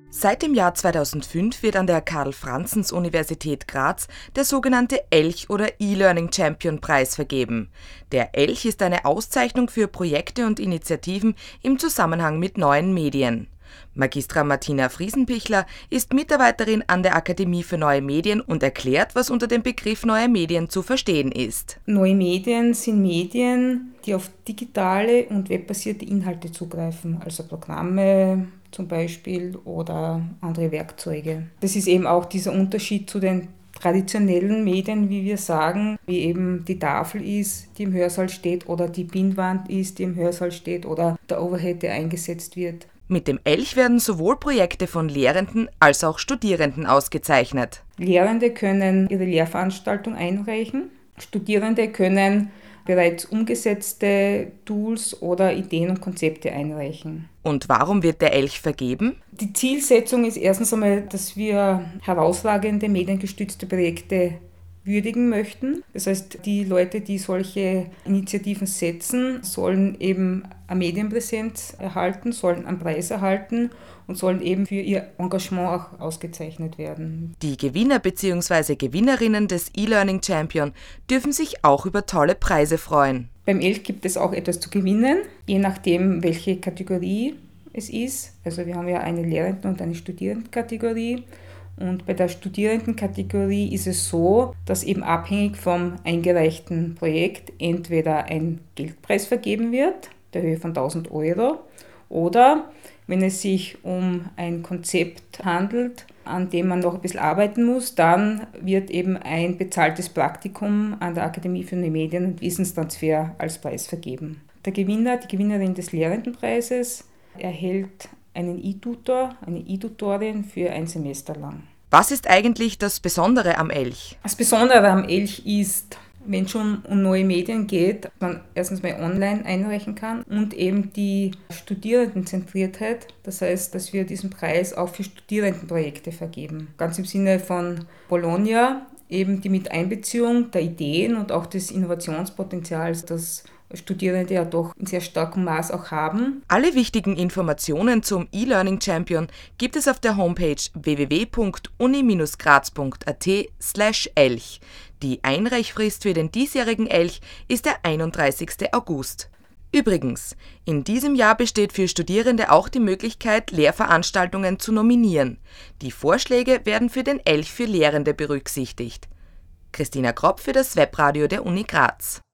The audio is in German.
Seit dem Jahr 2005 wird an der Karl-Franzens-Universität Graz der sogenannte ELCH oder E-Learning Champion Preis vergeben. Der ELCH ist eine Auszeichnung für Projekte und Initiativen im Zusammenhang mit neuen Medien. Magistra Martina Friesenbichler ist Mitarbeiterin an der Akademie für Neue Medien und erklärt, was unter dem Begriff neue Medien zu verstehen ist. Neue Medien sind Medien, die auf digitale und webbasierte Inhalte zugreifen, also Programme zum Beispiel oder andere Werkzeuge. Das ist eben auch dieser Unterschied zu den traditionellen Medien, wie wir sagen, wie eben die Tafel ist, die im Hörsaal steht, oder die Pinnwand ist, die im Hörsaal steht, oder der Overhead, der eingesetzt wird. Mit dem ELCH werden sowohl Projekte von Lehrenden als auch Studierenden ausgezeichnet. Lehrende können ihre Lehrveranstaltung einreichen. Studierende können bereits umgesetzte Tools oder Ideen und Konzepte einreichen. Und warum wird der ELCH vergeben? Die Zielsetzung ist erstens einmal, dass wir herausragende mediengestützte Projekte würdigen möchten. Das heißt, die Leute, die solche Initiativen setzen, sollen eben eine Medienpräsenz erhalten, sollen einen Preis erhalten und sollen eben für ihr Engagement auch ausgezeichnet werden. Die Gewinner bzw. Gewinnerinnen des E-Learning Champion dürfen sich auch über tolle Preise freuen. Beim ELCH gibt es auch etwas zu gewinnen, je nachdem, welche Kategorie es ist. Also wir haben ja eine Lehrenden- und eine Studierendenkategorie. Und bei der Studierendenkategorie ist es so, dass eben abhängig vom eingereichten Projekt entweder ein Geldpreis vergeben wird, der Höhe von 1.000 Euro, oder wenn es sich um ein Konzept handelt, an dem man noch ein bisschen arbeiten muss, dann wird eben ein bezahltes Praktikum an der Akademie für Neue Medien und Wissenstransfer als Preis vergeben. Der Gewinner, die Gewinnerin des Lehrendenpreises erhält einen E-Tutor, eine E-Tutorin für ein Semester lang. Was ist eigentlich das Besondere am ELCH? Das Besondere am ELCH ist, wenn es schon um neue Medien geht, man erstens mal online einreichen kann und eben die Studierendenzentriertheit. Das heißt, dass wir diesen Preis auch für Studierendenprojekte vergeben. Ganz im Sinne von Bologna, eben die Miteinbeziehung der Ideen und auch des Innovationspotenzials, das Studierende ja doch in sehr starkem Maß auch haben. Alle wichtigen Informationen zum E-Learning Champion gibt es auf der Homepage www.uni-graz.at/elch. Die Einreichfrist für den diesjährigen ELCH ist der 31. August. Übrigens, in diesem Jahr besteht für Studierende auch die Möglichkeit, Lehrveranstaltungen zu nominieren. Die Vorschläge werden für den ELCH für Lehrende berücksichtigt. Christina Kropp für das Webradio der Uni Graz.